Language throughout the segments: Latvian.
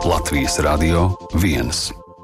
Latvijas Radio 1.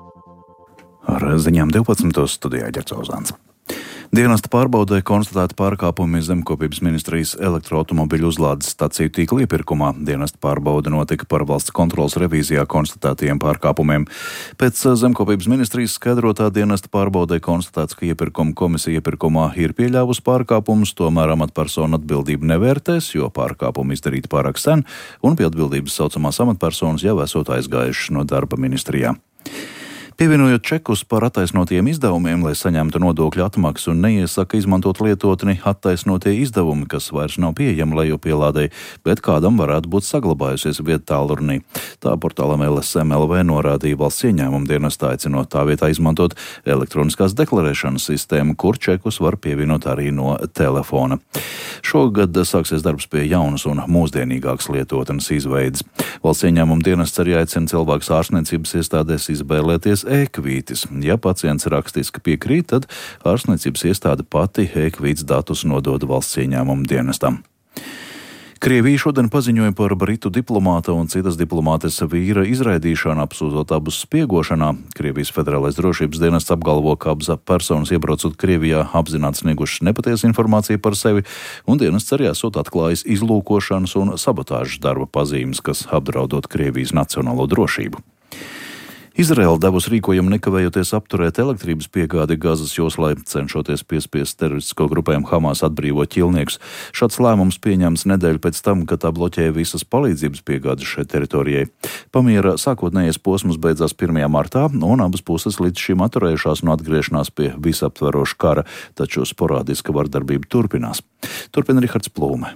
Ar ziņām 12. studijā Ģercauzāns. Dienesta pārbaudē konstatēti pārkāpumi Zemkopības ministrijas elektroautomobiļu uzlādes staciju tīkla iepirkumā. Dienesta pārbaude notika par valsts kontroles revīzijā konstatētajiem pārkāpumiem. Pēc Zemkopības ministrijas skaidrotā dienesta pārbaudē konstatēts, ka iepirkuma komisija iepirkumā ir pieļāvusi pārkāpumus, tomēr amatpersonu atbildību nevērtēs, jo pārkāpumi izdarīti pārāk sen, un pie atbildības saucamās amatpersonas jau esot aizgājušas no darba ministrijā. Pievienojot čekus par attaisnotiem izdevumiem, lai saņemtu nodokļu atmaksu, un neiesaka izmantot lietotni attaisnotie izdevumi, kas vairs nav pieejami lejupielādei, bet kādam varētu būt saglabājusies vieta tālrunī. Tā portālam LSM.LV norādīja valsts ieņēmuma dienestā, aicinot tā vietā izmantot elektroniskās deklarēšanas sistēmu, kur čekus var pievienot arī no telefona. Šogad sāksies darbs pie jaunas un mūsdienīgākas lietotnes izveides. Valsts ieņēmuma dienests arī aicina cilvēkus ārstniecības iestādēs izvēlēties e-kvītis. Ja pacients rakstiski piekrīt, tad ārstniecības iestāde pati e-kvīts datus nodod valsts ieņēmuma dienestam. Krievija šodien paziņoja par britu diplomāta un citas diplomātes vīra izraidīšanu, apsūdzot abus spiegošanā. Krievijas federālais drošības dienests apgalvo, ka abas personas iebraucot Krievijā apzināti sniegušas nepatiesu informāciju par sevi, un dienests arī esot atklājis izlūkošanas un sabotāžas darba pazīmes, kas apdraudot Krievijas nacionālo drošību. Izraela devusi rīkojumu nekavējoties apturēt elektrības piegādi Gazas joslai, cenšoties piespiest teroristisko grupējumu Hamas atbrīvot ķilniekus. Šāds lēmums pieņemts nedēļu pēc tam, kad tā bloķēja visas palīdzības piegādes šai teritorijai. Pamiera sākotnējais posms beidzās 1. martā, un abas puses līdz šim atturējušās no atgriešanās pie visaptveroša kara, taču sporādiska vardarbība turpinās. Turpina Rihards Plūme.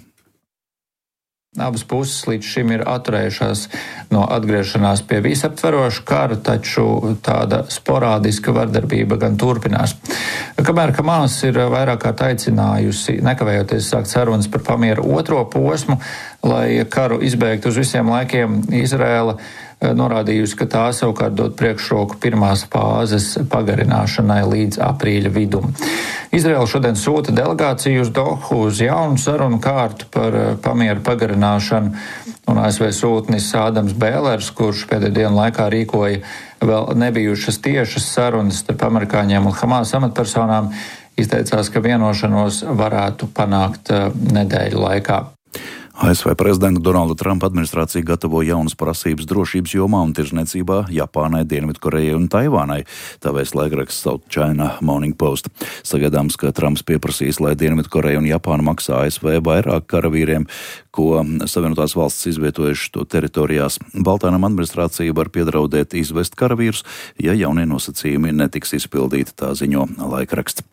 Abas puses līdz šim ir atturējušās no atgriešanās pie visaptveroša kara, taču tāda sporādiska vardarbība gan turpinās. Kamēr Hamas ir vairāk kārt aicinājusi nekavējoties sākt sarunas par pamieru otro posmu, lai karu izbeigtu uz visiem laikiem, Izraela norādījusi, ka tā savukārt dod priekšroku pirmās fāzes pagarināšanai līdz aprīļa vidum. Izraela šodien sūta delegāciju uz Dohu uz jaunu sarunu kārtu par pamieru pagarināšanu, un ASV sūtnis Ādams Bēlers, kurš pēdējo dienu laikā rīkoja vēl nebijušas tiešas sarunas starp amerikāņiem un Hamas amatpersonām, izteicās, ka vienošanos varētu panākt nedēļu laikā. ASV prezidenta Donalda Trumpa administrācija gatavo jaunas prasības drošības jomā un tirzniecībā Japānai, Dienvidkorejai un Taivānai, tā vēsta laikraksts South China Morning Post. Sagaidāms, ka Trumps pieprasīs, lai Dienvidkoreja un Japāna maksā ASV vairāk karavīriem, ko Savienotās valstis izvietojuši to teritorijās. Baltānam administrācija var piedraudēt izvest karavīrus, ja jaunie nosacījumi netiks izpildīti, tā ziņo laikraksts.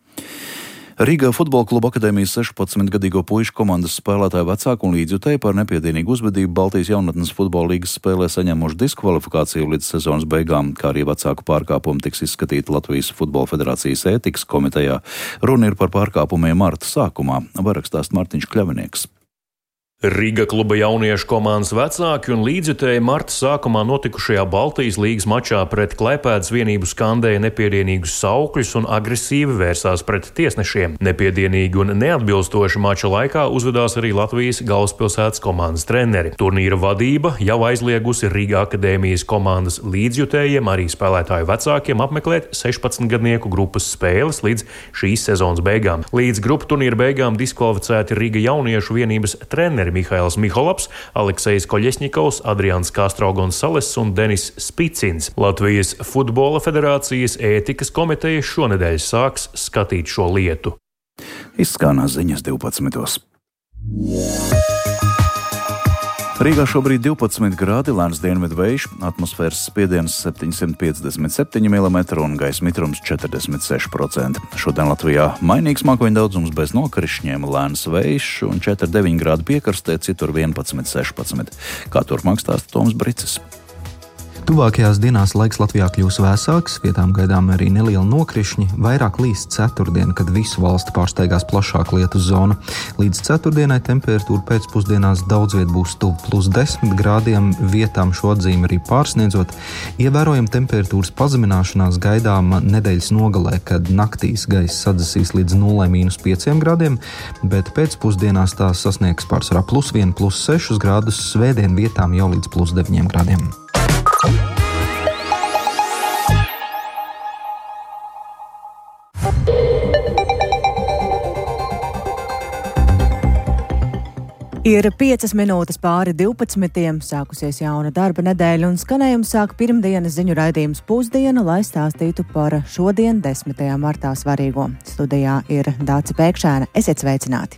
Rīgā futbola kluba akadēmijas 16-gadīgo puišu komandas spēlētāju vecāku un līdzjutēju par nepiedienīgu uzvedību Baltijas jaunatnes futbola līgas spēlē saņemuši diskvalifikāciju līdz sezonas beigām, kā arī vecāku pārkāpumu tiks izskatīti Latvijas futbola federācijas ētikas komitejā. Runa ir par pārkāpumiem marta sākumā, var rakstās Mārtiņš Kļavinieks. Riga kluba jauniešu komandas vecāki un līdzjutēji marta sākumā notikušajā Baltijas līgas mačā pret Klaipēdas vienību skandēja nepiedienīgus saukļus un agresīvi vērsās pret tiesnešiem. Nepiedienīgi un neatbilstoši mača laikā uzvedās arī Latvijas galvaspilsētas komandas treneri. Turnīra vadība jau aizliegusi Riga akadēmijas komandas līdzjutējiem, arī spēlētāju vecākiem apmeklēt 16-gadnieku grupas spēles līdz šīs sezonas beigām. Līdz grupu turnīra beigām diskvalificēti Riga jauniešu vienības treneri Mihails Miholaps, Aleksejs Koļesņikovs, Adrians Kastro-Gonsaless un Denis Spicins. Latvijas futbola federācijas ētikas komiteja šonedēļ sāks skatīt šo lietu. Izskanās ziņas 12. Rīgā šobrīd 12 grādi, lēns dienvidu vējš, atmosfēras spiediens 757 mm un gaisa mitrums 46%. Šodien Latvijā mainīgs mākoņu daudzums bez nokrišņiem, lēns vējš un 4,9 grādu piekarstē, citur 11,16. Kā turpmāk stāsta Toms Bricis. Tuvākajās dienās laiks Latvijā kļūs vēsāks, vietām gaidām arī neliela nokrišņi, vairāk līdz ceturtdien, kad visu valsti pārsteigās plašāka lietus zona. Līdz ceturtdienai temperatūra pēcpusdienās daudz viet būs tuvu +10 grādiem, vietām šo atzīmi arī pārsniedzot. Ievērojama temperatūras pazemināšanās gaidāma nedēļas nogalē, kad naktīs gaisa sadzesīs līdz 0,-5 grādiem, bet pēcpusdienās tās sasniegs pārsvarā +1, +6 grādus, svētdien vietām jau līdz +9 grādiem. Ir 5 minūtes pāri 12. Sākusies jauna darba nedēļa un skanējums sāk pirmdienas ziņu raidījums Pusdiena, lai stāstītu par šodien 10. martā svarīgo. Studijā ir Dāce Pēkšēna. Esiet sveicināti!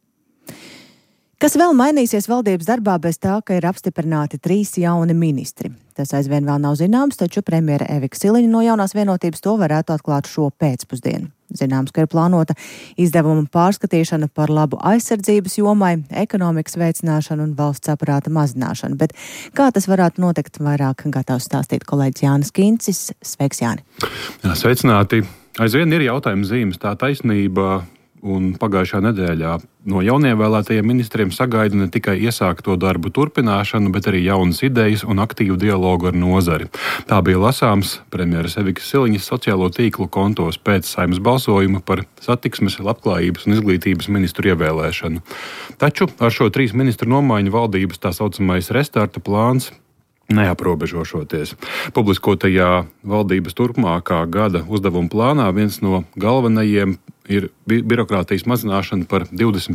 Kas vēl mainīsies valdības darbā bez tā, ka ir apstiprināti 3 jauni ministri? Tas aizvien vēl nav zināms, taču premjere Evika Siliņa no jaunās vienotības to varētu atklāt šo pēcpusdienu. Zināms, ka ir plānota izdevuma pārskatīšana par labu aizsardzības jomai, ekonomikas veicināšanu un valsts aparāta mazināšanu. Bet kā tas varētu notikt, vairāk gatavs stāstīt kolēģis Jānis Kincis. Sveiks, Jāni! Jā, sveicināti! Aizvien ir jautājuma zīmes, tā taisnība. Un pagājušā nedēļā no jaunievēlētajiem ministriem sagaida ne tikai iesākto darbu turpināšanu, bet arī jaunas idejas un aktīvu dialogu ar nozari. Tā bija lasāms premjeras Evikas Siliņas sociālo tīklu kontos pēc Saeimas balsojuma par satiksmes, labklājības un izglītības ministru ievēlēšanu. Taču ar šo 3 ministru nomaiņu valdības tā saucamais restarta plāns neaprobežošoties. Publiskotajā valdības turpmākā gada uzdevuma plānā viens no galvenajiem ir birokrātijas mazināšana par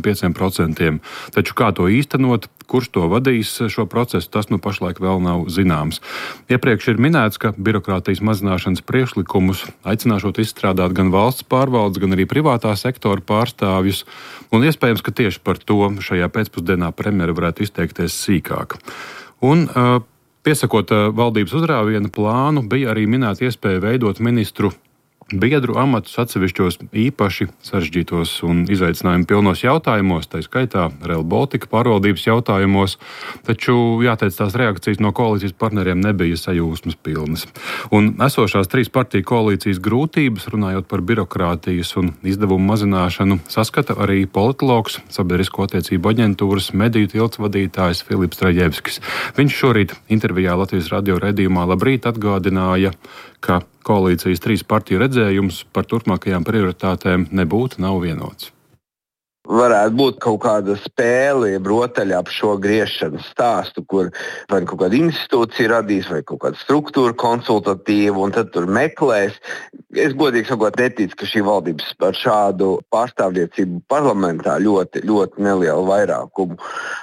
25%. Taču kā to īstenot, kurš to vadīs šo procesu, tas nu pašlaik vēl nav zināms. Iepriekš ir minēts, ka birokrātijas mazināšanas priekšlikumus aicināšot izstrādāt gan valsts pārvaldes, gan arī privātā sektora pārstāvjus, un iespējams, ka tieši par to šajā pēcpusdienā premjera varētu izteikties sīkāk. Un piesakot valdības uzrāviena plānu, bija arī minēta iespēja veidot ministru biedru amatus atsevišķos īpaši sarežģītos un izaicinājumu pilnos jautājumos, tā skaitā Rail Baltica pārvaldības jautājumos, taču jāteic, tās reakcijas no koalīcijas partneriem nebija sajūsmas pilnas. Un esošās 3 partiju koalīcijas grūtības, runājot par birokrātijas un izdevumu mazināšanu, saskata arī politologs, sabiedrisko attiecību aģentūras mediju tilts vadītājs Filips Trajevskis. Viņš šorīt intervijā Latvijas radio raidījumā Labrīt atgādināja, ka koalīcijas 3 partiju redzējums par turpmākajām prioritātēm nav vienots. Varētu būt kaut kāda spēle, brotaļa ap šo griešanas stāstu, kur vai kaut kāda institūcija radīs, vai kaut kāda struktūra konsultatīva, un tad tur meklēs. Es godīgi sakot neticu, ka šī valdības ar šādu pārstāvniecību parlamentā ļoti, ļoti nelielu vairākumu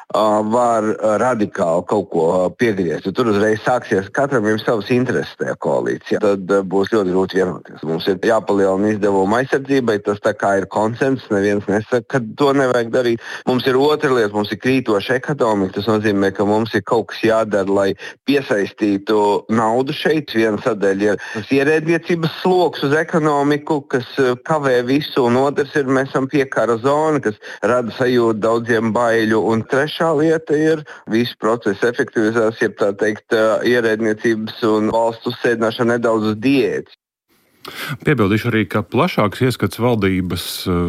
var radikāli kaut ko piegriezt. Tur uzreiz sāksies katram ir savas intereses tajā koalīcijā. Tad būs ļoti grūti vienoties. Mums ir jāpalielina izdevuma aizsardzībai, tas tā kā ir konsensus, neviens nesaka, ka to nevajag darīt. Mums ir otra lieta, mums ir krītoša ekonomika. Tas nozīmē, ka mums ir kaut kas jādara, lai piesaistītu naudu šeit. Viena sadaļa ir tas ierēdniecības sloks uz ekonomiku, kas kavē visu, un otrs ir, mēs esam piekara zona, kas rada sajūtu daudziem baiļu. Un trešā lieta ir visu procesu efektivizācija, tā teikt, ierēdniecības un valsts uzsēdināšana nedaudz uz diētas. Piebildīšu arī, ka plašāks ieskats valdības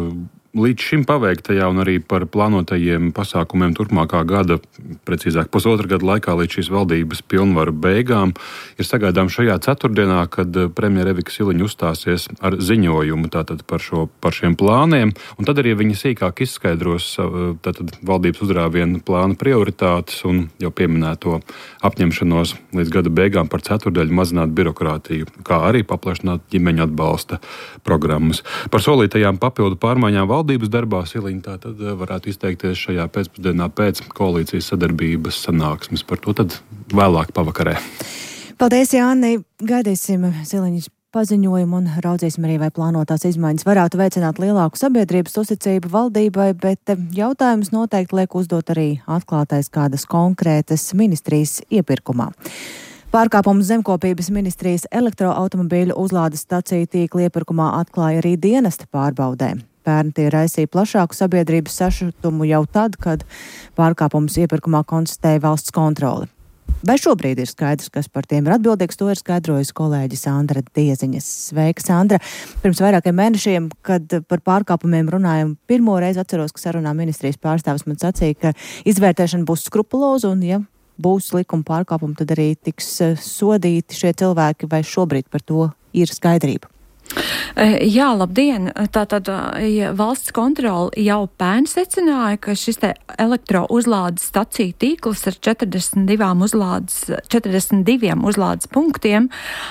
līdz šim paveiktajā un arī par plānotajiem pasākumiem turpmākā gada, precīzāk pusotra gada laikā līdz šīs valdības pilnvaru beigām, ir sagaidām šajā ceturtdienā, kad premjera Evika Siliņa uzstāsies ar ziņojumu tātad par šiem plāniem, un tad arī viņi sīkāk izskaidros tātad valdības uzrāviena plāna prioritātes un jau pieminēto apņemšanos līdz gada beigām par ceturdaļu mazināt birokrātiju, kā arī paplašināt ģimeņu atbalsta programmas. Par solītajām papildu pārmaiņām valdības darbā Siliņa tātad varētu izteikties šajā pēcpusdienā pēc koalīcijas sadarbības sanāksmes. Par to tad vēlāk pavakarē. Paldies, Jāni! Gaidīsim Siliņas paziņojumu un raudzīsim arī, vai plānotās izmaiņas varētu veicināt lielāku sabiedrības uzticību valdībai, bet jautājums noteikti liek uzdot arī atklātais kādas konkrētas ministrijas iepirkumā. Pārkāpumus zemkopības ministrijas elektroautomobīļu uzlādes staciju tīkla iepirkumā atklāja arī dienesta pārbaudē. Pērn tie raisīja plašāku sabiedrības sašutumu jau tad, kad pārkāpumus iepirkumā konstatēja valsts kontrole. Vai šobrīd ir skaidrs, kas par tiem ir atbildīgs, to ir skaidrojusi kolēģi Sandra Dieziņas. Sveika, Sandra! Pirms vairākiem mēnešiem, kad par pārkāpumiem runājam, pirmo reizi atceros, ka sarunā ministrijas pārstāvis man sacīja, ka izvērtēšana būs skrupuloza un, ja būs likuma pārkāpumi, tad arī tiks sodīti šie cilvēki, vai šobrīd par to ir skaidrība? Jā, labdien! Tātad valsts kontrole jau pērn secināja, ka šis te elektrouzlādes staciju tīkls ar 42 uzlādes punktiem,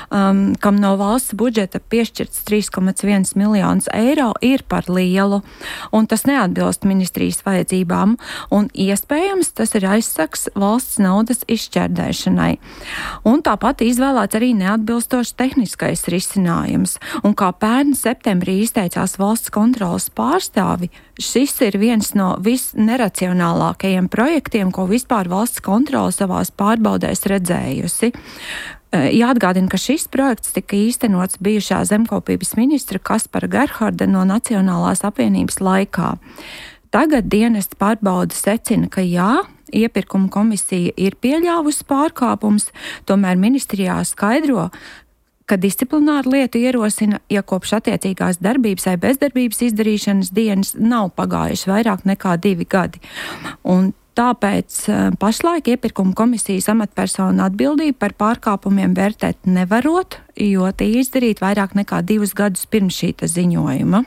kam no valsts budžeta piešķirts 3,1 miljonus eiro, ir par lielu, un tas neatbilst ministrijas vajadzībām, un iespējams tas ir aizsaks valsts naudas izšķērdēšanai. Un tāpat izvēlēts arī neatbilstošs tehniskais risinājums. Un kā pērn septembrī izteicās valsts kontrolas pārstāvi, šis ir viens no visneracionālākajiem projektiem, ko vispār valsts kontrola savās pārbaudēs redzējusi. Jāatgādina, ka šis projekts tika īstenots bijušā zemkopības ministra Kaspara Gerharda no Nacionālās apvienības laikā. Tagad dienesta pārbaude secina, ka jā, iepirkuma komisija ir pieļāvusi pārkāpums, tomēr ministrijā skaidro, ka disciplināru lietu ierosina, ja kopš attiecīgās darbības vai bezdarbības izdarīšanas dienas nav pagājuši vairāk nekā 2 gadi. Un tāpēc pašlaik iepirkuma komisijas amatpersonu atbildību par pārkāpumiem vērtēt nevarot, jo tie izdarīt vairāk nekā 2 gadus pirms šīta ziņojuma.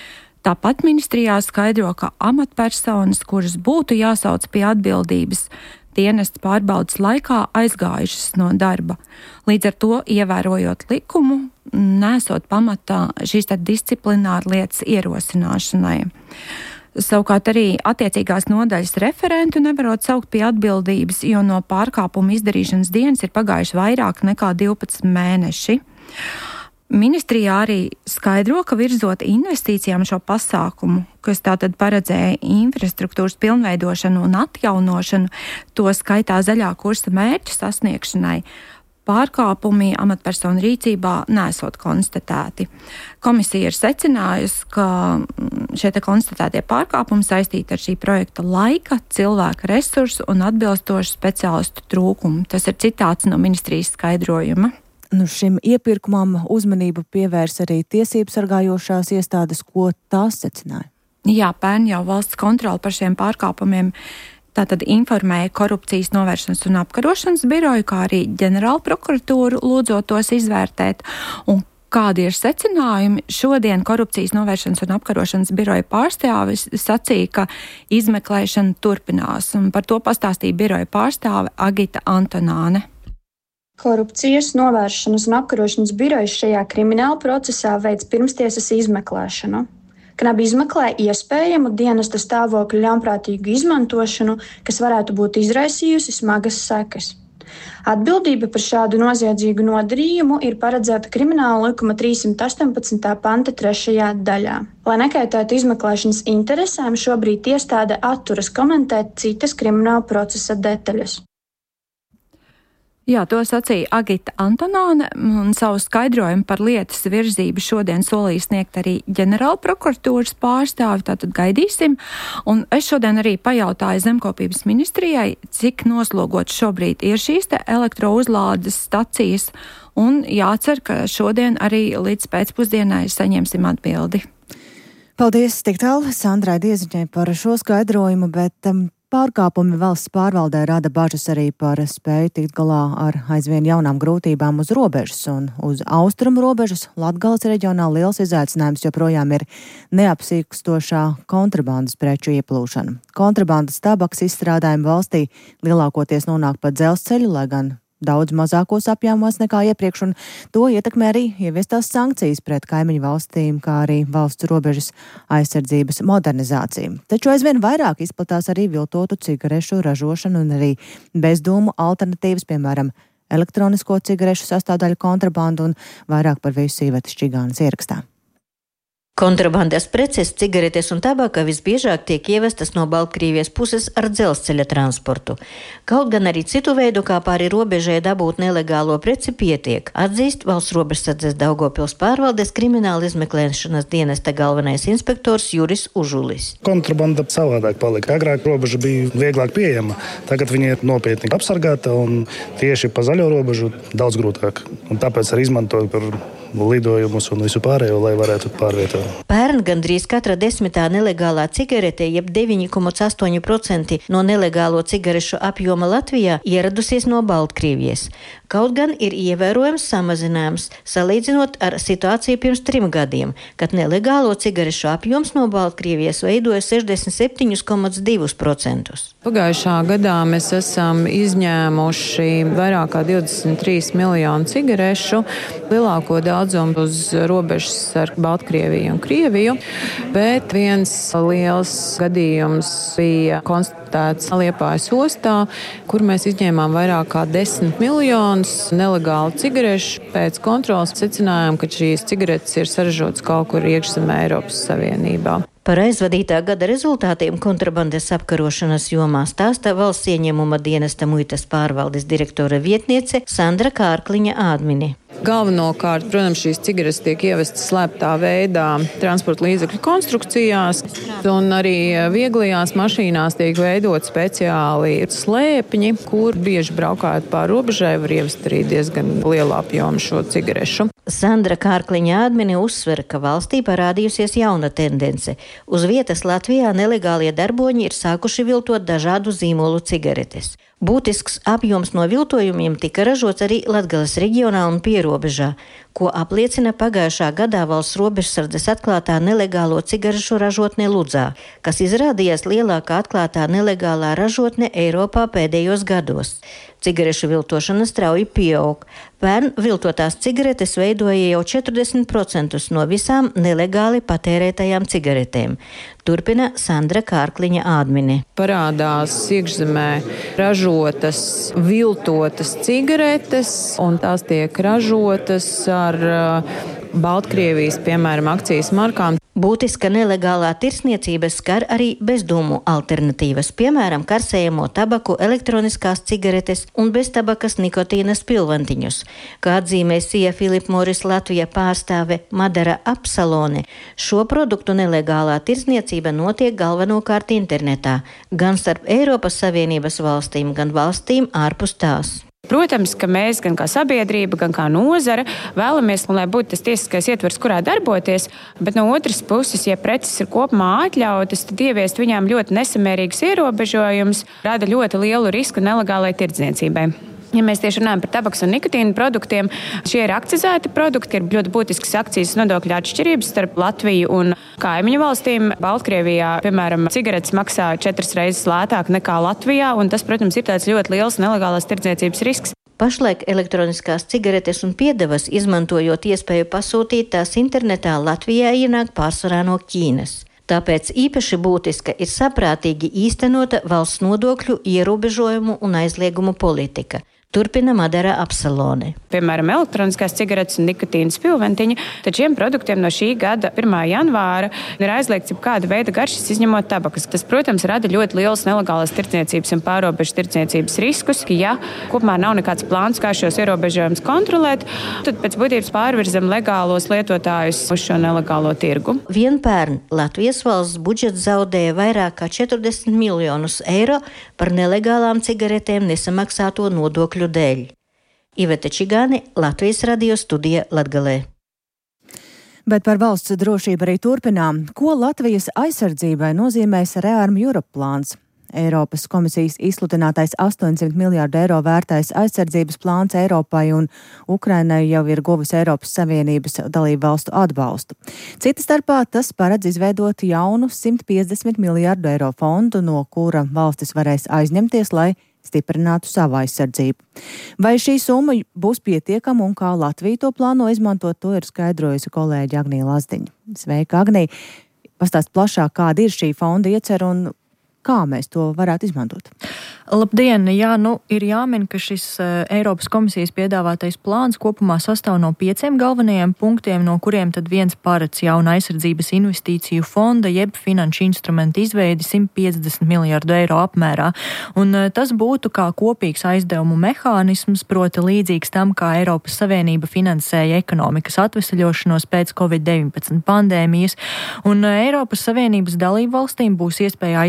Tāpat ministrijā skaidro, ka amatpersonas, kuras būtu jāsauc pie atbildības, dienesta pārbaudas laikā aizgājušas no darba. Līdz ar to, ievērojot likumu, nesot pamatā šīs disciplināra lietas ierosināšanai. Savukārt arī attiecīgās nodaļas referentu nevarot saukt pie atbildības, jo no pārkāpuma izdarīšanas dienas ir pagājuši vairāk nekā 12 mēneši. Ministrijā arī skaidro, ka virzot investīcijām šo pasākumu, kas tātad paredzēja infrastruktūras pilnveidošanu un atjaunošanu, to skaitā zaļā kursa mērķu sasniegšanai, pārkāpumi amatpersonu rīcībā nesot konstatēti. Komisija ir secinājusi, ka šie konstatētie pārkāpumi saistīti ar šī projekta laika, cilvēka resursu un atbilstošu speciālistu trūkumu. Tas ir citāts no ministrijas skaidrojuma. Šim iepirkumam uzmanību pievērs arī tiesību sargājošās iestādes, ko tās secināja. Jā, pērn jau valsts kontrole par šiem pārkāpumiem tātad informēja Korupcijas novēršanas un apkarošanas biroju, kā arī ģenerāla prokuratūru, lūdzot tos izvērtēt. Un kādi ir secinājumi? Šodien Korupcijas novēršanas un apkarošanas biroja pārstāvis sacīja, ka izmeklēšana turpinās, un par to pastāstīja biroja pārstāve Agita Antonāne. Korupcijas novēršanas un apkarošanas birojas šajā krimināla procesā veic pirmstiesas izmeklēšanu. KNAB izmeklē iespējamu dienesta stāvokļa ļaunprātīgu izmantošanu, kas varētu būt izraisījusi smagas sekas. Atbildība par šādu noziedzīgu nodarījumu ir paredzēta Krimināla likuma 318. panta 3. daļā. Lai nekaitētu izmeklēšanas interesēm, šobrīd iestāde atturas komentēt citas krimināla procesa detaļas. Jā, to sacīja Agita Antonāne, un savu skaidrojumu par lietas virzību šodien solīja sniegt arī ģenerāla prokuratūras pārstāvi, tātad gaidīsim. Un es šodien arī pajautāju zemkopības ministrijai, cik noslogots šobrīd ir šīs te elektrouzlādes stacijas, un jācer, ka šodien arī līdz pēcpusdienai saņemsim atbildi. Paldies tik tālu Sandrai Dieziņai par šo skaidrojumu, bet pārkāpumi valsts pārvaldē rada bažas arī par spēju tikt galā ar aizvien jaunām grūtībām uz robežas, un uz austrumu robežas Latgales reģionā liels izaicinājums joprojām ir neapsīkstošā kontrabandas preču ieplūšana. Kontrabandas tabaks izstrādājumi valstī lielākoties nonāk pa dzelzceļu, lai gan daudz mazākos apjāmos nekā iepriekš, un to ietekmē arī ieviestās sankcijas pret kaimiņu valstīm, kā arī valsts robežas aizsardzības modernizāciju. Taču aizvien vairāk izplatās arī viltotu cigarešu ražošanu un arī bezdūmu alternatīvas, piemēram, elektronisko cigarešu sastāvdaļu kontrabandu, un vairāk par visu Iveta Šķigānas ierakstā. Kontrabandas preces, cigaretes un tabaka visbiežāk tiek ievestas no Baltkrievijas puses ar dzelzceļa transportu. Kaut gan arī citu veidu, kā pāri robežai dabūt nelegālo preci, pietiek, atzīst Valsts robežsardzes Daugavpils pārvaldes krimināla izmeklēšanas dienesta galvenais inspektors Juris Užulis. Kontrabanda savādāk palika. Agrāk robeža bija vieglāk pieejama, tagad viņa ir nopietni apsargāta un tieši pa zaļo robežu daudz grūtāk. Un tāpēc arī izmantot par lidojumus un visu pārējo, lai varētu pārvietot. Pērn gandrīz katra 10. nelegālā cigarete, jeb 9,8% no nelegālo cigarešu apjoma Latvijā ieradusies no Baltkrievijas. Kaut gan ir ievērojams samazinājums, salīdzinot ar situāciju pirms 3 gadiem, kad nelegālo cigarešu apjoms no Baltkrievijas veidoja 67,2%. Pagājušā gadā mēs esam izņēmuši vairāk kā 23 miljonu cigarešu, lielāko daudzumu uz robežas ar Baltkrieviju un Krieviju, bet viens liels gadījums bija konstatēts Liepājas ostā, kur mēs izņēmām vairāk kā 10 miljonus nelegālu cigarešu. Pēc kontrolas secinājām, ka šīs cigaretes ir saražotas kaut kur iekšzemē Eiropas Savienībā. Par aizvadītā gada rezultātiem kontrabandas apkarošanas jomā stāsta valsts ieņēmuma dienesta muitas pārvaldes direktora vietniece Sandra Kārkliņa Ādmini. Galvenokārt, protams, šīs cigaretes tiek ievestas slēptā veidā transporta līdzekļu konstrukcijās, un arī vieglajās mašīnās tiek veidot speciāli slēpņi, kur bieži braukājot pāri robežai var ievest arī diezgan lielu apjomu šo cigarešu. Sandra Kārkliņa Ādmini uzsver, ka valstī parādījusies jauna tendence. Uz vietas Latvijā nelegālie darboņi ir sākuši viltot dažādu zīmolu cigaretes. Būtisks apjoms no viltojumiem tika ražots arī Latgales reģionā un pierobežā, ko apliecina pagājušā gadā valsts robežsardzes atklātā nelegālo cigarešu ražotne Ludzā, kas izrādījās lielākā atklātā nelegālā ražotne Eiropā pēdējos gados. Cigarešu viltošana strauji pieaug. Pērn viltotās cigaretes veidoja jau 40% no visām nelegāli patērētajām cigaretēm. Turpina Sandra Kārkliņa Ādmini. Parādās iekšzemē ražotas, viltotas cigaretes, un tās tiek ražotas ar Baltkrievijas, piemēram, akcijas markām. Būtiska nelegālā tirsniecība skar arī bezdūmu alternatīvas, piemēram, karsējamo tabaku, elektroniskās cigaretes un beztabakas nikotīna spilvantiņus. Kā atzīmē Sija Philip Morris Latvija pārstāve Madara Apsalone, šo produktu nelegālā tirsniecība notiek galvenokārt internetā, gan starp Eiropas Savienības valstīm, gan valstīm ārpus tās. Protams, ka mēs gan kā sabiedrība, gan kā nozara vēlamies, lai būtu tas tiesiskais ietvers, kurā darboties, bet no otras puses, ja preces ir kopumā atļautas, tad ieviest viņām ļoti nesamērīgus ierobežojumus rada ļoti lielu risku nelegālai tirdzniecībai. Ja mēs tieši runājam par tabakas un nikotīna produktiem, šie ir akcizēti produkti, ir ļoti būtiskas akcijas nodokļu atšķirības starp Latviju un kaimiņu valstīm. Baltkrievijā, piemēram, cigaretes maksā 4 reizes lētāk nekā Latvijā, un tas, protams, ir tāds ļoti liels nelegālās tirdzniecības risks. Pašlaik elektroniskās cigaretes un piedevas, izmantojot iespēju pasūtīt tās internetā, Latvijā ienāk pārsvarā no Ķīnas. Tāpēc īpaši būtiska ir saprātīgi īstenota valsts nodokļu ierobežojumu un aizliegumu politika. Turpina Madara Apsalone. Piemēram, elektroniskās cigaretes un nikotīna spilventiņi, tad šiem produktiem no šī gada 1. janvāra ir aizliegts jebkāda veida garšas, izņemot tabakas. Tas, protams, rada ļoti lielas nelegālās tirdzniecības un pārobežu tirdzniecības riskus. Ja kopumā nav nekāds plāns, kā šos ierobežojumus kontrolēt, tad pēc būtības pārvirzam legālos lietotājus uz šo nelegālo tirgu. Vien pērn Latvijas valsts budžets zaudēja vairāk kā 40 miljonus eiro par nelegālām cigaretēm nesamaksāto nodokļu dēļ. Iveta Čigāne, Latvijas radio studija Latgalē. Bet par valsts drošību arī turpinām. Ko Latvijas aizsardzībai nozīmēs Rearm Europe plāns? Eiropas komisijas izsludinātais 800 miljārdu eiro vērtais aizsardzības plāns Eiropai un Ukrainai jau ir guvis Eiropas Savienības dalību valstu atbalstu. Cita starpā tas paredz izveidot jaunu 150 miljārdu eiro fondu, no kura valstis varēs aizņemties, lai stiprinātu savu aizsardzību. Vai šī summa būs pietiekama un kā Latvija to plāno izmantot, to ir skaidrojusi kolēģi Agnija Lazdiņa. Sveika, Agnija! Pastāst plašāk, kāda ir šī fonda iecer un kā mēs to varētu izmantot? Labdien! Jā, ir jāmin, ka šis Eiropas komisijas piedāvātais plāns kopumā sastāv no 5 galvenajiem punktiem, no kuriem tad viens paredz jauna aizsardzības investīciju fonda, jeb finanšu instrumentu izveidi 150 miljārdu eiro apmērā. Un tas būtu kā kopīgs aizdevumu mehānisms, proti līdzīgs tam, kā Eiropas Savienība finansēja ekonomikas atvesaļošanos pēc Covid-19 pandēmijas. Un Eiropas Savienības dalību valstīm būs iespēja aizņemties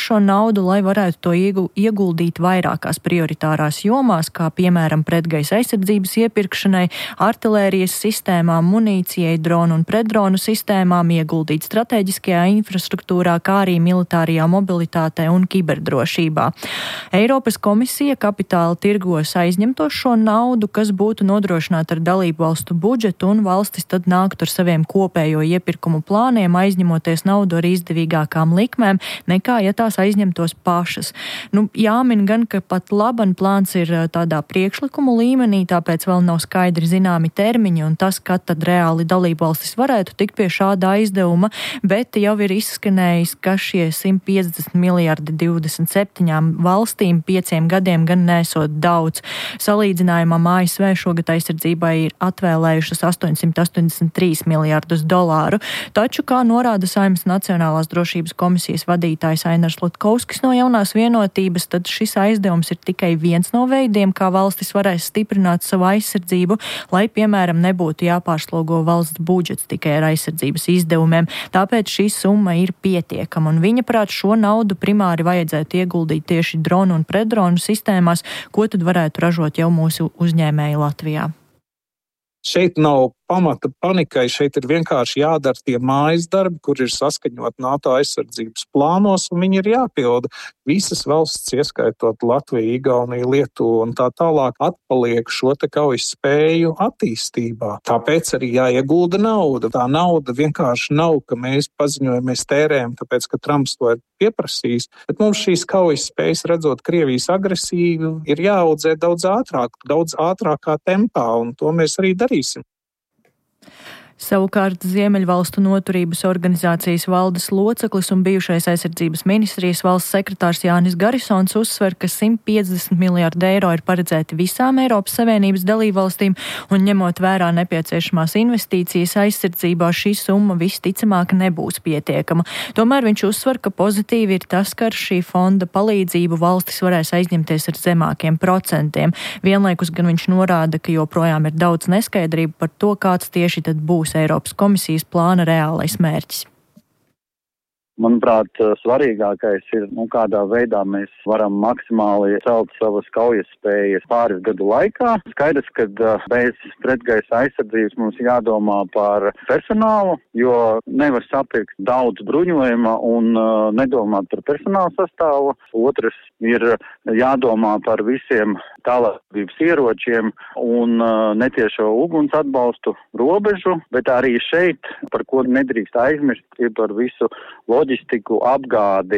šo naudu, lai varētu to ieguldīt vairākās prioritārās jomās, kā piemēram pretgaisa aizsardzības iepirkšanai, artilērijas sistēmām, munīcijai, dronu un pretdronu sistēmām, ieguldīt strateģiskajā infrastruktūrā, kā arī militārajā mobilitātē un kiberdrošībā. Eiropas komisija kapitāla tirgos aizņemtos šo naudu, kas būtu nodrošināta ar dalību valstu budžetu, un valstis tad nāktu ar saviem kopējo iepirkumu plāniem, aizņemoties naudu ar izdevīgākām likmēm, nekā, ja tās aizņemtos pašas. Jāmin gan, ka pat laban plāns ir tādā priekšlikumu līmenī, tāpēc vēl nav skaidri zināmi termiņi un tas, kad tad reāli dalību valstis varētu tikt pie šāda aizdevuma, bet jau ir izskanējis, ka šie 150 miljardi 27 valstīm 5 gadiem gan nesot daudz. Salīdzinājumam ASV šogad aizsardzībai ir atvēlējušas $883 miljardus. Taču, kā norāda Saeimas Nacionālās drošības komisijas vadītājs Ainars Lutkovskis no Jaunās vienotības, tad šis aizdevums ir tikai viens no veidiem, kā valstis varēs stiprināt savu aizsardzību, lai, piemēram, nebūtu jāpārslogo valsts budžets tikai ar aizsardzības izdevumiem. Tāpēc šī summa ir pietiekama, un viņa prāt šo naudu primāri vajadzētu ieguldīt tieši dronu un pretdronu sistēmās, ko tad varētu ražot jau mūsu uzņēmēji Latvijā. Šeit nav pamata panikai, šeit ir vienkārši jādara tie mājas darbi, kur ir saskaņot NATO aizsardzības plānos, un viņi ir jāpilda. Visas valsts, ieskaitot Latviju, Igauniju, Lietuvu un tā tālāk, atpaliek šo te kaujas spēju attīstībā. Tāpēc arī jāiegulda nauda. Tā nauda vienkārši nav, ka mēs paziņojam, mēs tērējam, tāpēc, ka Trumps to ir pieprasījis. Bet mums šīs kaujas spējas, redzot Krievijas agresīvu, ir jāaudzē daudz ātrākā tempā, un to mēs arī darīsim. Savukārt Ziemeļvalstu noturības organizācijas valdes loceklis un bijušais aizsardzības ministrijas valsts sekretārs Jānis Garisons uzsver, ka 150 miljardi eiro ir paredzēti visām Eiropas Savienības dalībvalstīm, un ņemot vērā nepieciešamās investīcijas aizsardzībā, šī summa visticamāk nebūs pietiekama. Tomēr viņš uzsver, ka pozitīvi ir tas, ka ar šī fonda palīdzību valstis varēs aizņemties ar zemākiem procentiem. Vienlaikus gan viņš norāda, ka joprojām ir daudz neskaidrību par to, kāds tieši tad būs Eiropas komisijas plāna reālais mērķis. Manuprāt, svarīgākais ir, kādā veidā mēs varam maksimāli celt savas kaujas spējas pāris gadu laikā. Skaidrs, ka bez pretgaisa aizsardzības mums jādomā par personālu, jo nevar sapirkt daudz bruņojuma un nedomāt par personāla sastāvu. Otrs ir jādomā par visiem tālākības ieročiem un netiešo uguns atbalstu robežu, bet arī šeit, par ko nedrīkst aizmirst, ir par visu loģistiku, apgādi.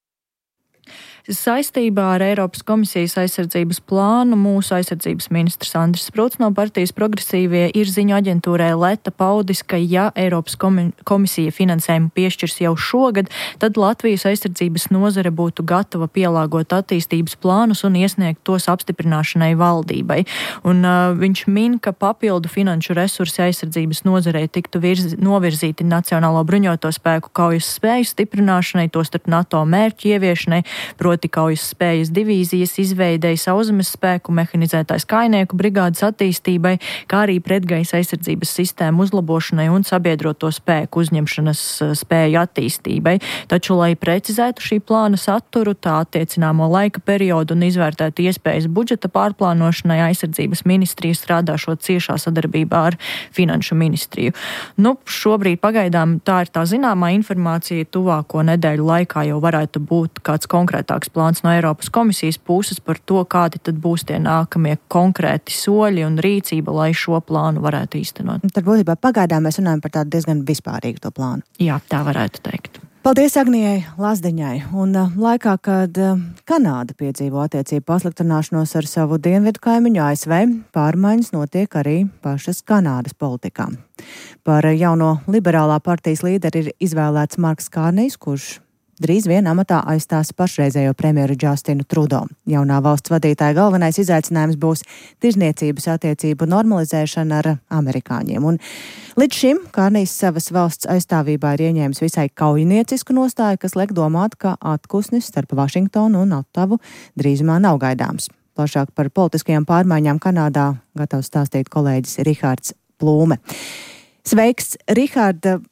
Saistībā ar Eiropas komisijas aizsardzības plānu mūsu aizsardzības ministrs Andris Spruds no partijas Progresīvie ir ziņu aģentūrai Leta paudis, ka ja Eiropas komisija finansējumu piešķirs jau šogad, tad Latvijas aizsardzības nozare būtu gatava pielāgot attīstības plānus un iesniegt tos apstiprināšanai valdībai. Un viņš min, ka papildu finanšu resursi aizsardzības nozarei tiktu novirzīti Nacionālo bruņoto spēku kaujas spēju stiprināšanai, tostarp NATO mērķu ieviešanai, proti kaujas spējas divīzijas izveidei, sauszemes spēku, mehanizētājs kājnieku brigādes attīstībai, kā arī pretgaisa aizsardzības sistēmu uzlabošanai un sabiedroto spēku uzņemšanas spēju attīstībai. Taču, lai precizētu šī plāna saturu, tā attiecināmo laika periodu un izvērtētu iespējas budžeta pārplānošanai, aizsardzības ministrija strādāšot ciešā sadarbībā ar Finanšu ministriju. Šobrīd pagaidām tā ir tā zināmā informācija, tuvāko nedēļu laikā jau varētu būt kāds konkrētāks plāns no Eiropas komisijas puses par to, kādi tad būs tie nākamie konkrēti soļi un rīcība, lai šo plānu varētu īstenot. Tad būtībā pagaidām mēs runājam par tādu diezgan vispārīgu to plānu. Jā, tā varētu teikt. Paldies Agnijai Lazdiņai. Un laikā, kad Kanāda piedzīvo attiecību pasliktināšanos ar savu dienvidu kaimiņu ASV, pārmaiņas notiek arī pašas Kanādas politikā. Par jauno liberālā partijas līderi ir izvēlēts Marks Kārnijs, kurš drīz vien amatā aizstās pašreizējo premjeru Justinu Trudo. Jaunā valsts vadītāja galvenais izaicinājums būs tirzniecības attiecību normalizēšana ar amerikāņiem. Un līdz šim Kārnijs savas valsts aizstāvībā ir ieņēmis visai kaujiniecisku nostāju, kas liek domāt, ka atpūsnis starp Vašingtonu un Ottavu drīzumā nav gaidāms. Plašāk par politiskajām pārmaiņām Kanādā gatavs stāstīt kolēģis Rihards Plūme. Sveiks, Rihārd!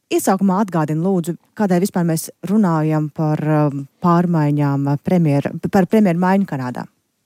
Iesākumā atgādina lūdzu, kādēļ vispār mēs runājam par pārmaiņām, par premjeru maiņu Kanādā.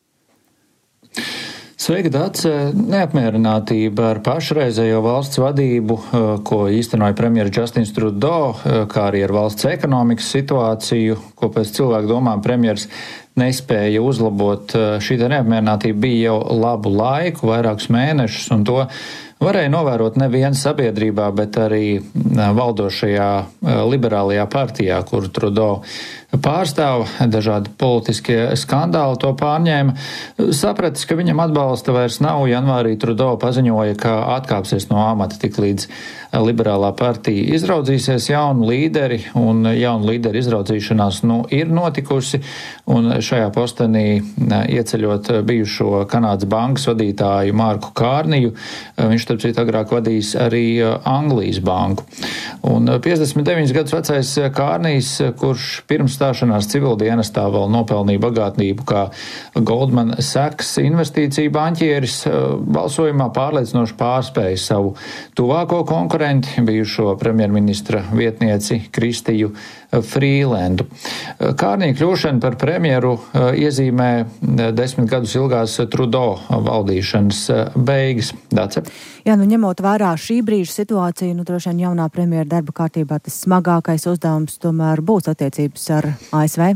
Sveika, Dace! Neapmierinātība ar pašreizējo valsts vadību, ko īstenoja premjeras Justins Trudeau, kā arī ar valsts ekonomikas situāciju, ko pēc cilvēku domām premjeras nespēja uzlabot. Šī neapmierinātība bija jau labu laiku, vairākus mēnešus, un to varēja novērot nevien sabiedrībā, bet arī valdošajā liberālajā partijā, kuru Trudeau pārstāv, dažādi politiskie skandāli to pārņēma. Sapratis, ka viņam atbalsta vairs nav, janvārī Trudeau paziņoja, ka atkāpsies no amata tik līdz liberālā partija izraudzīsies jaunu līderi, un jaunu līderi izraudzīšanās ir notikusi, un šajā postenī ieceļot bijušo Kanādas bankas vadītāju Marku Kārniju, viņš starp citu agrāk vadījis arī Anglijas banku. Un 59 gadus vecais Kārnijs, kurš pirms stāšanās civildienestā vēl nopelnīja bagātnību kā Goldman Sachs investīciju banķieris, balsojumā pārliecinoši pārspēja savu tuvāko konkurentu, bijušo premjerministra vietnieci Kristiju Frīlendu. Kārnija kļūšana par premjeru iezīmē 10 gadus ilgās Trudeau valdīšanas beigas. Dace? Jā, ņemot vērā šī brīža situāciju, droši vien jaunā premjera darba kārtībā tas smagākais uzdevums tomēr būs attiecības ar ASV.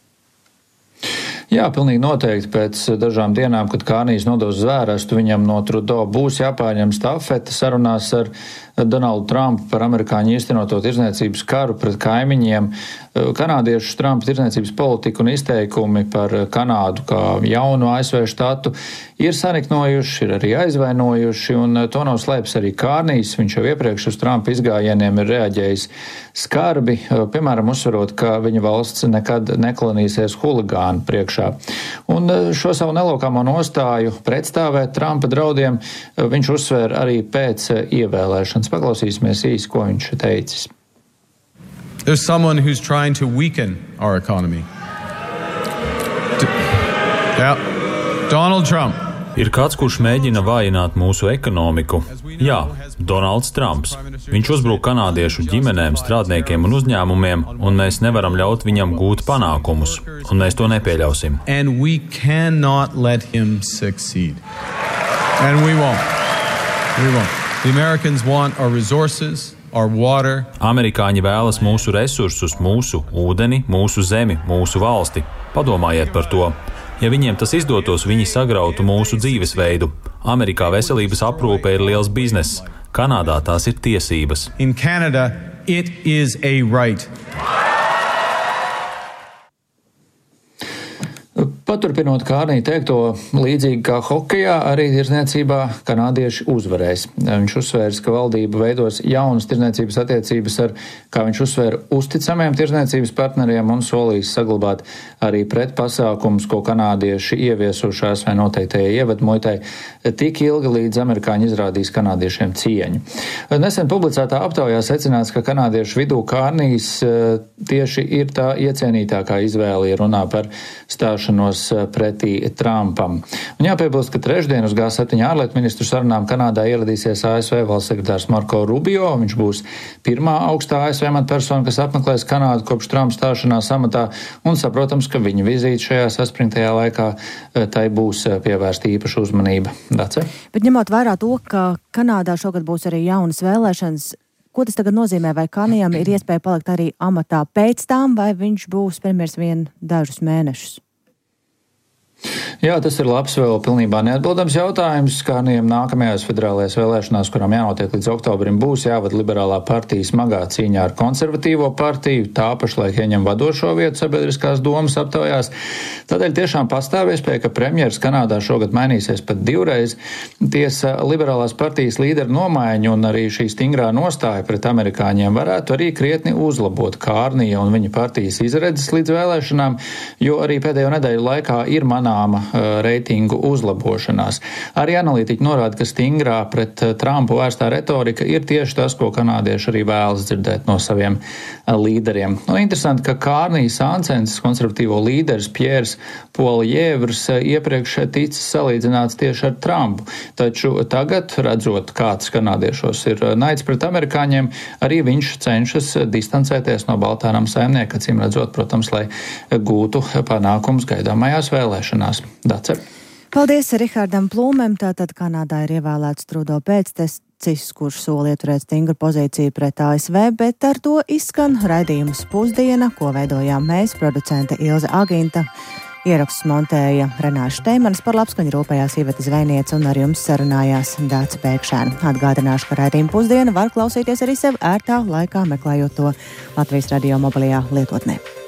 Jā, pilnīgi noteikti pēc dažām dienām, kad Kārnijs nodos zvērestu, viņam no Trudeau būs jāpārņem stafete sarunās ar Donaldu Trumpu par amerikāņu īstenoto tirdzniecības karu pret kaimiņiem. Kanādiešu Trumpa tirdzniecības politika un izteikumi par Kanādu kā jaunu ASV štatu ir saniknojuši, ir arī aizvainojuši, un to nav slēpis arī Kārnijs. Viņš jau iepriekš uz Trumpa izgājieniem ir reaģējis skarbi, piemēram, uzsverot, ka viņa valsts nekad neklanīsies huligānu priekšā. Un šo savu nelokāmo nostāju pretstāvēt Trumpa draudiem viņš uzsver arī pēc ievēlēšanas. Paklausīsimies īsi, ko viņš teicis. There's someone who's trying to weaken our economy. Donald Trump. Ir kāds, kurš mēģina vājināt mūsu ekonomiku. Jā, Donalds Trumps. Viņš uzbruk kanādiešu ģimenēm, strādniekiem un uzņēmumiem, un mēs nevaram ļaut viņam gūt panākumus, un mēs to nepieļausim. And we cannot let him succeed. And we won't. We won't. The Americans want our resources, our water. Amerikāņi vēlas mūsu resursus, mūsu ūdeni, mūsu zemi, mūsu valsti. Padomājiet par to. Ja viņiem tas izdotos, viņi sagrautu mūsu dzīvesveidu. Amerikā veselības aprūpe ir liels bizness. Kanādā tās ir tiesības. In Canada, it is a right. Paturpinot Kārnija teikto, līdzīgi kā hokejā, arī tirdzniecībā kanādieši uzvarēs. Viņš uzsvērs, ka valdība veidos jaunas tirdzniecības attiecības ar, kā viņš uzsvēra, uzticamiem tirdzniecības partneriem un solīs saglabāt arī pretpasākums, ko kanādieši ieviesušās vai noteiktajai ievadmuitai tik ilgi, līdz amerikāņi izrādīs kanādiešiem cieņu. Nesen publicētā aptaujā secināts, ka kanādiešu vidū Kārnijs tieši ir tā iecienītākā izvēle, ja runā par stāšanos pretī Trumpam. Un jāpiebilst, ka trešdien uz G7 ārlietu ministru sarunām Kanādā ieradīsies ASV valsts sekretārs Marko Rubio. Viņš būs pirmā augstā ASV amatpersona, kas apmeklēs Kanādu kopš Trumpa stāšanās amatā, un saprotams, ka viņa vizīte šajā saspringtajā laikā tai būs pievērsta īpaša uzmanība. Dace? Bet ņemot vērā to, ka Kanādā šogad būs arī jaunas vēlēšanas, ko tas tagad nozīmē? Vai Kārnijam ir iespēja palikt arī amatā pēc tām, vai viņš būs premjers vien dažus mēnešus? Jā, tas ir labs, vēl pilnībā neatbildams jautājums. Kārnijam nākamajās federālajās vēlēšanās, kurām jānotiek līdz oktobrim, būs jāvada liberālā partija smagā cīņā ar konservatīvo partiju. Tā pašlaik ieņem vadošo vietu sabiedriskās domas aptaujās. Tādēļ tiešām pastāv iespēja, ka premjeras Kanādā šogad mainīsies pat divreiz. Tiesa, liberālās partijas līderu nomaiņu un arī šī stingrā nostāja pret amerikāņiem varētu arī krietni uzlabot Kārnija un viņa partijas izredzes līdz vēlēšanām, jo arī pēdējo nedēļu laikā ir manā zināma reitingu uzlabošanās. Arī analītiķi norāda, ka stingrā pret Trumpu vērstā retorika ir tieši tas, ko kanādieši arī vēlas dzirdēt no saviem līderiem. Interesanti, ka Kārnijs Ansens, konservatīvo līderis Pjērs Poilievrs, iepriekš ticis salīdzināts tieši ar Trumpu. Taču tagad, redzot, kāds kanādiešos ir naids pret amerikāņiem, arī viņš cenšas distancēties no Baltā nama saimnieka, acīm redzot, protams, lai gūtu panākums gaidāmajās vēlēšanās. Dace. Paldies Rihardam Plūmēm. Tātad Kanādā ir ievēlēts Trudo pēctecis, kurš sola ieturēt stingru pozīciju pret ASV, bet ar to izskan raidījums Pusdiena, ko veidojām mēs, producente Ilze Aginta. Ierakstus montēja Renāša Šteimanis, par labskaņu rūpējās Iveta Zvejniece un ar jums sarunājās Dāca Pēkšēna. Atgādināšu, ka raidījumu Pusdiena var klausīties arī sev ērtā laikā, meklējot to Latvijas radio mobilajā lietotnē.